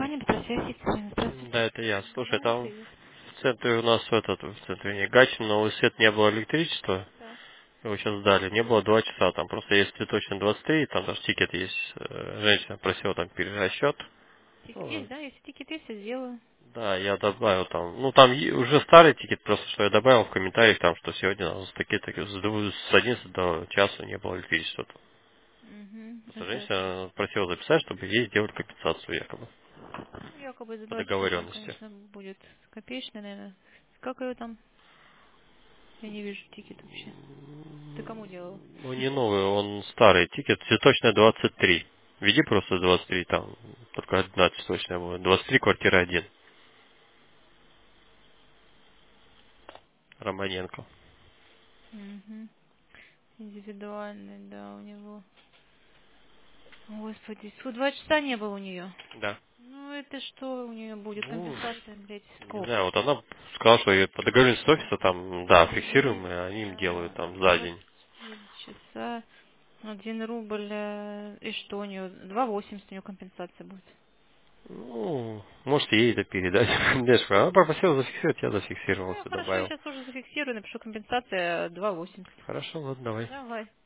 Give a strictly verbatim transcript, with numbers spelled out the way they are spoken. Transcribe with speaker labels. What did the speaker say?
Speaker 1: компания «Бетросвязь Екатерина». Здравствуйте.
Speaker 2: Да, это я. Слушай,
Speaker 1: Да,
Speaker 2: там
Speaker 1: привет.
Speaker 2: в центре у нас этот, в центре не Гатчина, новый свет, не было электричества.
Speaker 1: Так.
Speaker 2: Его сейчас сдали. Не было два часа. Там просто есть цветочный двадцать три, там даже тикет есть. Э, Женщина просила там перерасчет.
Speaker 1: Тикет
Speaker 2: Ну,
Speaker 1: есть, да? Если тикет есть, я сделаю.
Speaker 2: да, я добавил там. Ну, там е- уже старый тикет, просто что я добавил в комментариях там, что сегодня с такие такие с дву- с одиннадцати до часа не было электричества.
Speaker 1: Угу.
Speaker 2: Просто
Speaker 1: Это,
Speaker 2: женщина просила записать, чтобы ей сделали компенсацию якобы
Speaker 1: ну, якобы за
Speaker 2: по
Speaker 1: два часа там,
Speaker 2: договоренности.
Speaker 1: конечно, будет копеечный, наверное. Как ее там? Я не вижу тикет вообще. Ты кому делал?
Speaker 2: Ну, не новый, он старый тикет, цветочная двадцать три. Введи просто двадцать три, там, только одна цветочная будет. двадцать три, квартира один. Романенко.
Speaker 1: Угу. Индивидуальный, да, у него. Господи, всего два часа не было у нее.
Speaker 2: Да.
Speaker 1: Ну, это что у нее будет?
Speaker 2: Ну,
Speaker 1: Компенсация, блядь,
Speaker 2: не
Speaker 1: сколько?
Speaker 2: знаю, вот она сказала, что её по договоренности офиса там, да,
Speaker 1: Три
Speaker 2: фиксируем, и они им делают
Speaker 1: часа,
Speaker 2: там за
Speaker 1: двадцать
Speaker 2: день.
Speaker 1: четыре часа. Один рубль. э, И что у нее? Два восемьдесят у нее компенсация будет.
Speaker 2: Ну, можете ей это передать. Знаешь, она попросила зафиксировать, я зафиксировал,
Speaker 1: Ну,
Speaker 2: все
Speaker 1: хорошо, я
Speaker 2: добавил.
Speaker 1: сейчас уже зафиксирую, напишу компенсация два восемьдесят.
Speaker 2: Хорошо, ладно, давай.
Speaker 1: Давай.